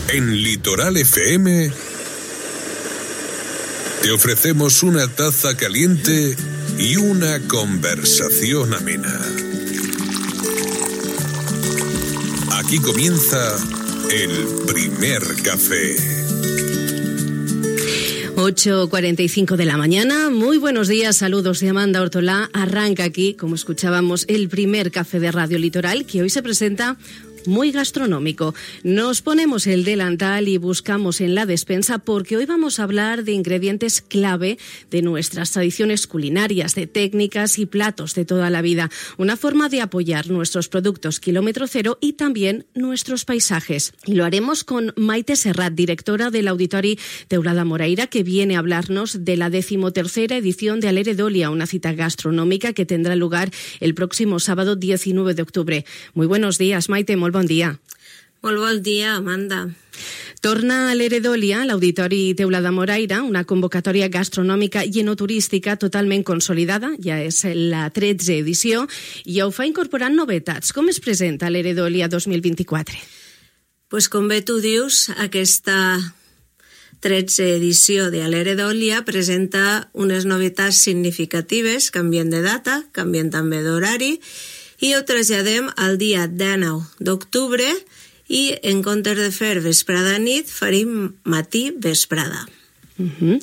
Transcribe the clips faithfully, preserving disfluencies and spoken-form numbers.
En Litoral F M te ofrecemos una taza caliente y una conversación amena. Aquí comienza el primer café. ocho cuarenta y cinco de la mañana, muy buenos días, saludos de Amanda Ortolá. Arranca aquí, como escuchábamos, el primer café de Radio Litoral, que hoy se presenta muy gastronómico. Nos ponemos el delantal y buscamos en la despensa porque hoy vamos a hablar de ingredientes clave de nuestras tradiciones culinarias, de técnicas y platos de toda la vida. Una forma de apoyar nuestros productos kilómetro cero y también nuestros paisajes. Y lo haremos con Maite Serrat, directora del Auditori Teulada Moraira, que viene a hablarnos de la decimotercera edición de Alere d'Olia, una cita gastronómica que tendrá lugar el próximo sábado diecinueve de octubre. Muy buenos días, Maite, molt bon dia. Molt bon dia, Amanda. Torna a Alere d'Olia, l'Auditori Teulada Moraira, una convocatòria gastronòmica i enoturística totalment consolidada, ja és la tretzena edició, i ho fa incorporant novetats. Com es presenta Alere d'Olia dos mil vint-i-quatre? Pues com bé tu dius, aquesta tretzena edició de Alere d'Olia presenta unes novetats significatives, canvien de data, canvien també d'horari, i ho traslladem al dia dinou d'octubre i en comptes de fer vesprada nit farem matí-vesprada. Uh-huh.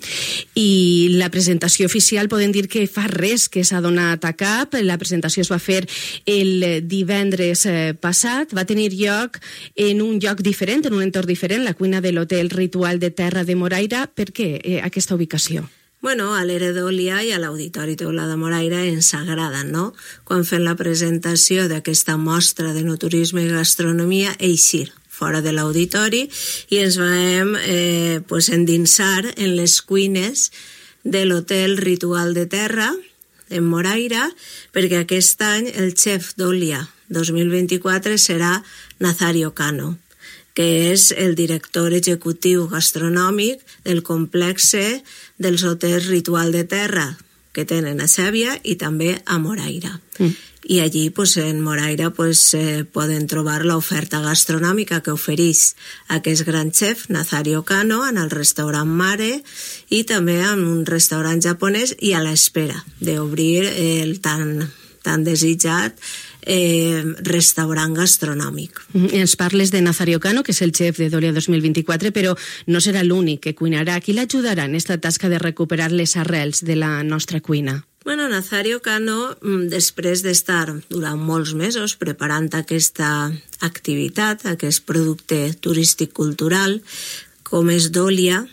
I la presentació oficial podem dir que fa res que s'ha donat a cap. La presentació es va fer el divendres passat, va tenir lloc en un lloc diferent, en un entorn diferent, la cuina de l'Hotel Ritual de Terra de Moraira. Per què eh, aquesta ubicació? Bueno, a l'Alere d'Olia i a l'Auditori Teulada Moraira ens agrada, no? Quan fem la presentació d'aquesta mostra d'enoturisme i gastronomia, eixir fora de l'auditori i ens vam eh, pues endinsar en les cuines de l'Hotel Ritual de Terra en Moraira, perquè aquest any el xef d'Olia dos mil vint-i-quatre serà Nazario Cano, que és el director executiu gastronòmic del complex dels hotels Ritual de Terra que tenen a Sèbia i també a Moraira. Mm. I allí, pues, en Moraira, pues, eh, poden trobar l'oferta gastronòmica que ofereix aquest gran xef, Nazario Cano, en el restaurant Mare i també en un restaurant japonès i a l'espera d'obrir el tan, tan desitjat Eh, restaurant gastronòmic. Ens parles de Nazario Cano, que és el xef de d'Olia dos mil vint-i-quatre, però no serà l'únic que cuinarà. Qui l'ajudarà en aquesta tasca de recuperar les arrels de la nostra cuina? Bueno, Nazario Cano, després d'estar durant molts mesos preparant aquesta activitat, aquest producte turístic cultural, com és d'Olia,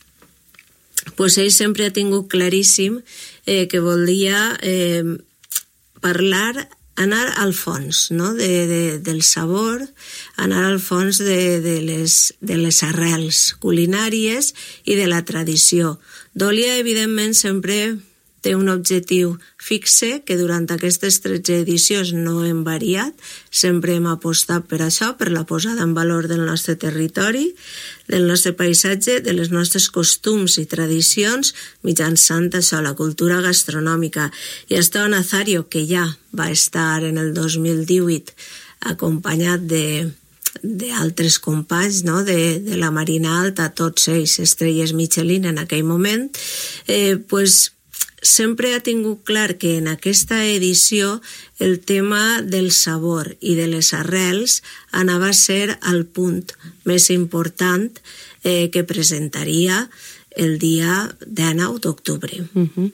pues ell sempre ha tingut claríssim eh, que volia eh, parlar anar al fons, no? de, de, del sabor, anar al fons de, de, les, de les arrels culinàries i de la tradició. d'Olia, evidentment, sempre té un objectiu fixe que durant aquestes tretze edicions no hem variat, sempre hem apostat per això, per la posada en valor del nostre territori, del nostre paisatge, de les nostres costums i tradicions, mitjançant això, la cultura gastronòmica. I està Nazario, que ja va estar en el dos mil divuit acompanyat de d'altres companys, no? de, de la Marina Alta, tots ells estrelles Michelin en aquell moment, eh, pues, sempre ha tingut clar que en aquesta edició el tema del sabor i de les arrels anava a ser el punt més important eh, que presentaria el dia dinou d'octubre. Uh-huh.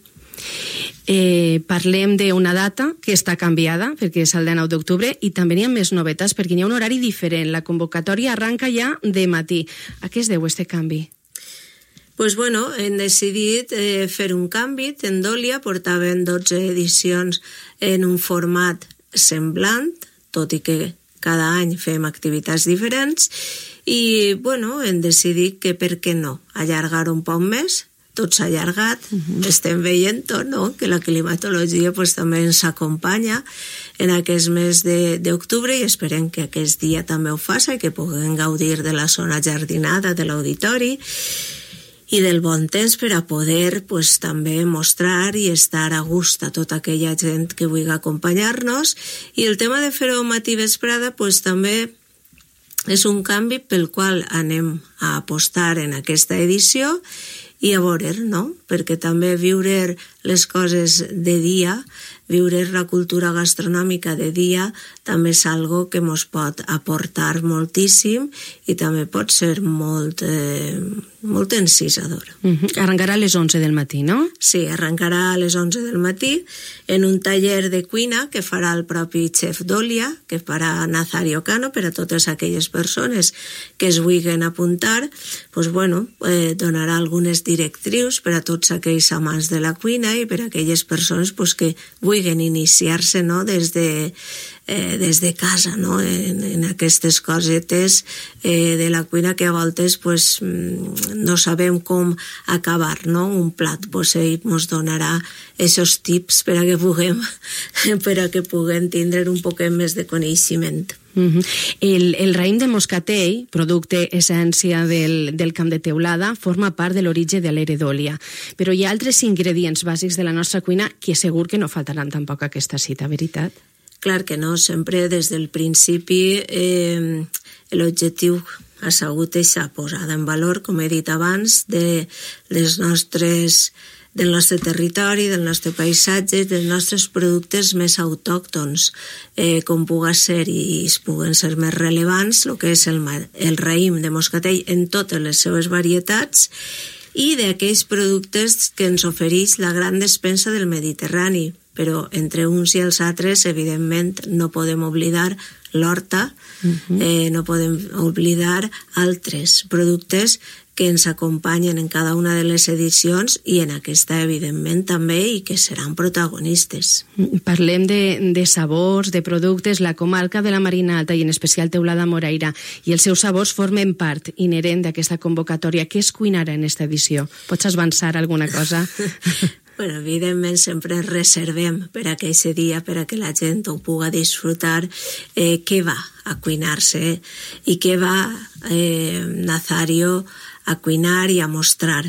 Eh, parlem d'una data que està canviada perquè és el dinou d'octubre i també hi ha més novetats perquè hi ha un horari diferent. La convocatòria arranca ja de matí. A què es deu este canvi? Pues bueno, hem decidit eh, fer un canvi. En d'Olia portaven dotze edicions en un format semblant, tot i que cada any fem activitats diferents, i bueno, hem decidit que per què no allargar un poc més. Tot s'ha allargat, uh-huh. Estem veient no? que la climatologia pues, també ens acompanya en aquest mes d'octubre i esperem que aquest dia també ho faci i que puguem gaudir de la zona jardinada de l'auditori i del bon temps per a poder pues, també mostrar i estar a gust a tota aquella gent que vulgui acompanyar-nos. I el tema de fer-ho matí vesprada pues, també és un canvi pel qual anem a apostar en aquesta edició i a veure, no? Perquè també viure les coses de dia, viure la cultura gastronòmica de dia, també és algo que ens pot aportar moltíssim i també pot ser molt, eh, molt encisador. Uh-huh. Arrencarà a les onze del matí, no? Sí, arrencarà a les onze del matí en un taller de cuina que farà el propi chef Dolia, que farà Nazario Cano, per a totes aquelles persones que es vulguin apuntar, pues bueno, eh, donarà algunes directrius per a tots aquells amants de la cuina i per a aquelles persones pues, que vulguin iniciar-se, no? des, de, eh, des de casa, no? en, en aquestes cosetes eh, de la cuina que a voltes pues, no sabem com acabar, no? Un plat, pues, ell ens donarà aquests tips per a que puguem, per a que puguem tindre un poquet més de coneixement. Uh-huh. El, el raïm de moscatell, producte essència del, del camp de teulada, forma part de l'origen de l'era d'Òlia. Però hi ha altres ingredients bàsics de la nostra cuina que segur que no faltaran tampoc a aquesta cita, veritat? Clar que no, sempre des del principi eh, l'objectiu ha sigut això, posada en valor, com he dit abans, de les nostres... del nostre territori, del nostre paisatge, dels nostres productes més autòctons, eh, com puga ser i es puguen ser més rellevants, el que és el, el raïm de moscatell en totes les seves varietats, i d'aquells productes que ens ofereix la gran despensa del Mediterrani. Però entre uns i els altres, evidentment, no podem oblidar l'horta, uh-huh. eh, no podem oblidar altres productes que ens acompanyen en cada una de les edicions i en aquesta, evidentment, també, i que seran protagonistes. Parlem de, de sabors, de productes. La comarca de la Marina Alta i en especial Teulada Moraira i els seus sabors formen part inherent d'aquesta convocatòria. Què es cuinarà en aquesta edició? Pots avançar alguna cosa? Bueno, evidentment sempre reservem per aquell dia, per a que la gent ho puga disfrutar, eh, què va a cuinar-se i què va eh, Nazario a cuinar i a mostrar.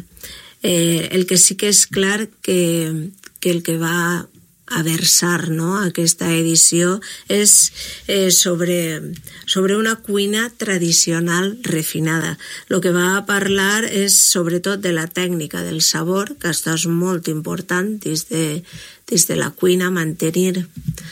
Eh, el que sí que és clar que, que el que va a versar, no, aquesta edició és eh, sobre, sobre una cuina tradicional refinada. El que va a parlar és sobretot de la tècnica del sabor, que això és molt important des de, des de la cuina, mantenir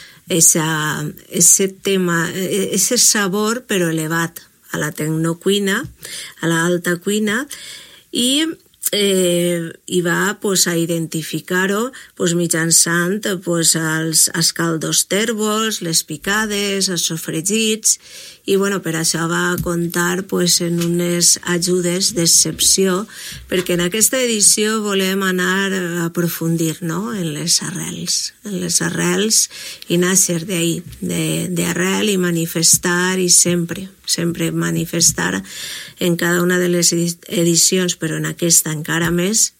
esa, ese tema, ese sabor però elevat a la tecnocuina, a la alta cuina, i Eh, i va pues, a identificar-ho pues, mitjançant pues, els, els caldos tèrbols, les picades, els sofregits, i bueno, per això va comptar pues, en unes ajudes d'excepció, perquè en aquesta edició volem anar a aprofundir, no?, en les arrels, en les arrels i nàixer d'ahí, d'arrel i manifestar i sempre, sempre manifestar en cada una de les edicions, però en aquesta encara més,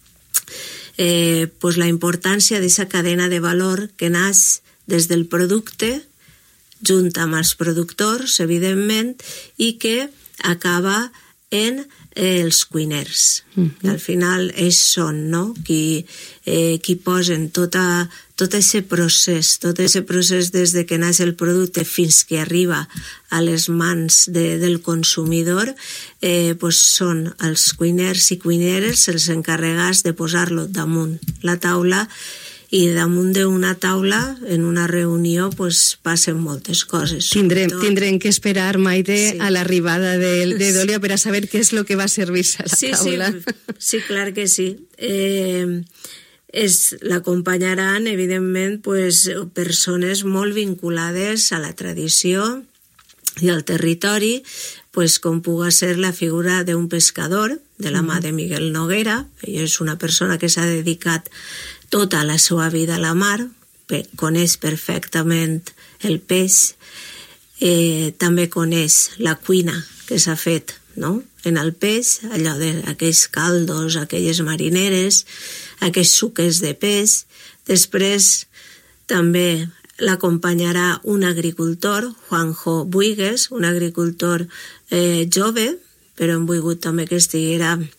eh, pues la importància d'aquesta cadena de valor que naix des del producte, junt amb els productors, evidentment, i que acaba en eh, els cuiners. Mm-hmm. Al final ells són, no?, qui, eh, qui posen tota, tot aquest procés, tot aquest procés des de que naix el producte fins que arriba a les mans de, del consumidor, eh, pues són els cuiners i cuineres els encarregats de posar-lo damunt la taula, i damunt d'una taula, en una reunió, pues, passen moltes coses. Tindrem, tindrem que esperar, Maite, sí. a l'arribada de, de Dolia per a saber què és el que va servir-se a la sí, taula. Sí, sí, clar que sí. Eh, l'acompanyaran, evidentment, pues, persones molt vinculades a la tradició i al territori, pues, com puga ser la figura d'un pescador, de la mà de Miguel Noguera. Ell és una persona que s'ha dedicat tota la seva vida a la mar, coneix perfectament el peix, eh, també coneix la cuina que s'ha fet, no?, en el peix, allò d'aquells caldos, aquelles marineres, aquells suques de peix. Després també l'acompanyarà un agricultor, Juanjo Buigues, un agricultor eh, jove, però hem volgut també que estiguera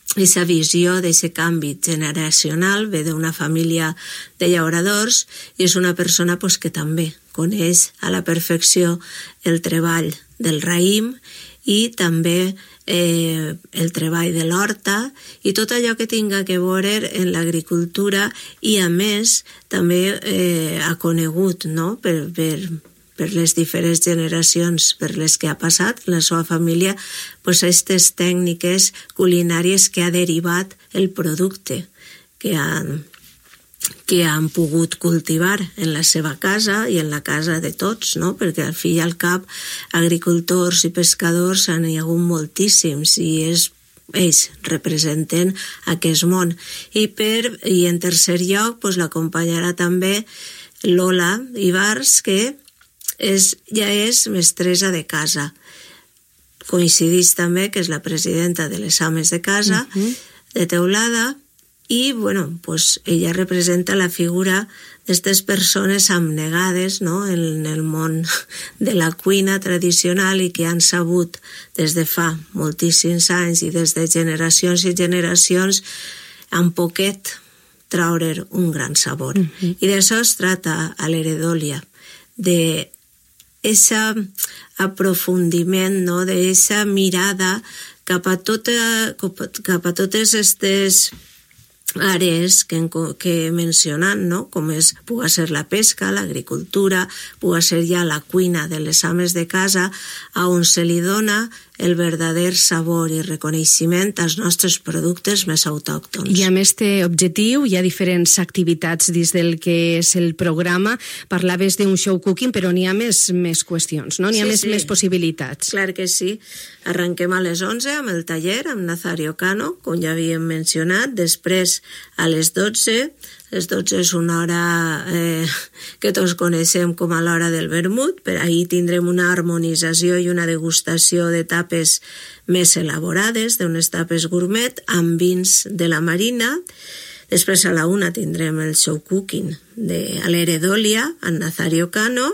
aquesta visió d'aquest canvi generacional, ve d'una família de llauradors i és una persona pues, que també coneix a la perfecció el treball del raïm i també eh, el treball de l'horta i tot allò que tinga que veure en l'agricultura i a més també eh, ha conegut, no? per, per, per les diferents generacions per les que ha passat la seva família, pues, aquestes tècniques culinàries que ha derivat el producte que han que han pogut cultivar en la seva casa i en la casa de tots, no? Perquè al fi i al cap agricultors i pescadors han hi hagut moltíssims i és, ells representen aquest món. I, per, i en tercer lloc pues, l'acompanyarà també Lola Ibars, que és, ja és mestressa de casa. Coincideix també que és la presidenta de les ames de casa, uh-huh. de Teulada, i bueno, pues ella representa la figura d'aquestes persones abnegades, no? en el món de la cuina tradicional i que han sabut des de fa moltíssims anys i des de generacions i generacions amb poquet traure un gran sabor. Uh-huh. I d'això es trata a l'Heredòlia, de ese aprofundiment, no? de esa mirada cap a, tota, cap a totes aquestes àrees que, que he mencionat, no? com és, pugui ser la pesca, l'agricultura, pugui ser ja la cuina de les ames de casa, on se li dona el verdader sabor i reconeixement als nostres productes més autòctons. I amb aquest objectiu hi ha diferents activitats dins del que és el programa. Parlaves d'un show cooking, però n'hi ha més, més qüestions, no? N'hi ha sí, més, sí. més possibilitats. Clar que sí. Arrenquem a les onze amb el taller, amb Nazario Cano, com ja havíem mencionat. Després, a les dotze, les dotze és una hora eh, que tots coneixem com a l'hora del vermut, per ahir tindrem una harmonització i una degustació de tapes més elaborades, d'unes tapes gourmet, amb vins de la Marina. Després a la una tindrem el show cooking de l'Heredòlia, amb Nazario Cano,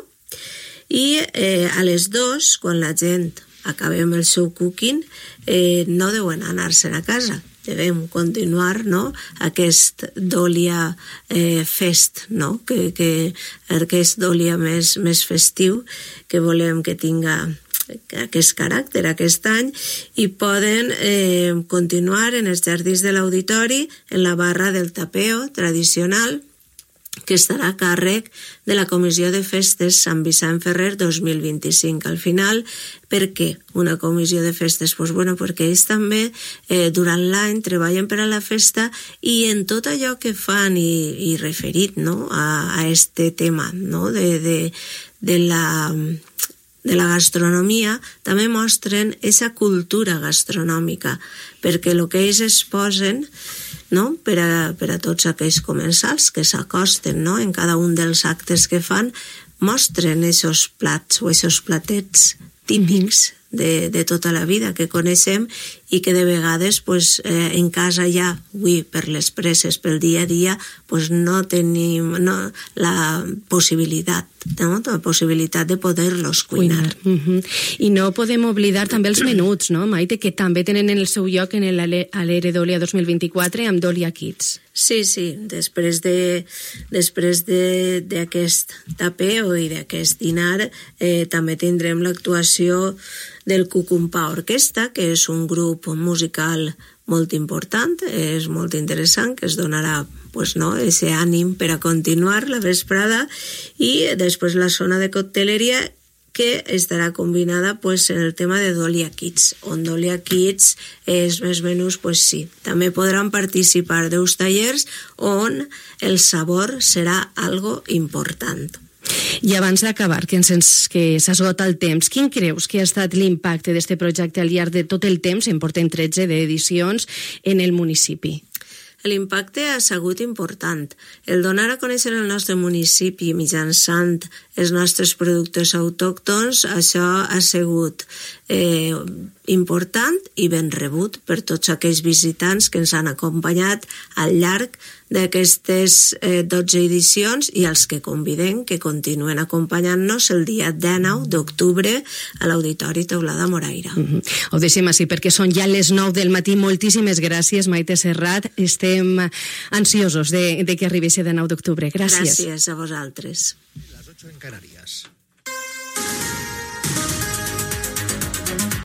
i eh, a les dos, quan la gent acabem el show cooking, eh, no deuen anar-se'n a casa. Devem continuar, no? aquest Dòlia eh, fest, no? que, que aquest Dòlia més, més festiu que volem que tinga aquest caràcter aquest any, i poden eh, continuar en els jardins de l'auditori en la barra del tapeo tradicional, que estarà a càrrec de la Comissió de Festes Sant Vicent Ferrer dos mil vint-i-cinc. Al final, per què una comissió de festes? Pues bueno, perquè ells també eh, durant l'any treballen per a la festa i en tot allò que fan i, i referit, no? a, a este tema, no? de, de, de la... de la gastronomia, també mostren aquesta cultura gastronòmica, perquè el que ells es posen, no? per, a, per a tots aquells comensals que s'acosten, no? en cada un dels actes que fan, mostren aquests plats o aquests platets típics de, de tota la vida que coneixem i que de vegades pues, eh, en casa ja, avui per les presses, pel dia a dia, pues, no tenim no, la possibilitat, no? la possibilitat de poder-los cuinar. cuinar. Uh-huh. I no podem oblidar també els menuts, no, Maite, que també tenen el seu lloc en l'Heredòlia dos mil vint-i-quatre amb Dòlia Kids. Sí, sí, després de després de, d'aquest tapeo i d'aquest dinar eh, també tindrem l'actuació del Cucumpà Orquestra, que és un grup musical molt important, és molt interessant, que es donarà pues, no, ese ànim per a continuar la vesprada, i després la zona de cocteleria, que estarà combinada pues, en el tema de Dòlia Kids, on Dòlia Kids és més menús, pues sí, també podran participar dels tallers on el sabor serà algo important. I abans d'acabar, que s'esgota el temps, quin creus que ha estat l'impacte d'aquest projecte al llarg de tot el temps, en portem tretze d'edicions, en el municipi? L'impacte ha sigut important. El donar a conèixer el nostre municipi mitjançant els nostres productes autòctons, això ha sigut eh, important i ben rebut per tots aquells visitants que ens han acompanyat al llarg d'aquestes eh, dotze edicions i els que convidem que continuen acompanyant-nos el dia dinou d'octubre a l'Auditori Teulada Moraira. Mm-hmm. Ho deixem així perquè són ja les nou del matí. Moltíssimes gràcies, Maite Serrat. Estem ansiosos de, de que arribi ese dinou d'octubre. Gràcies. Gràcies a vosaltres. Las ocho en Canarias.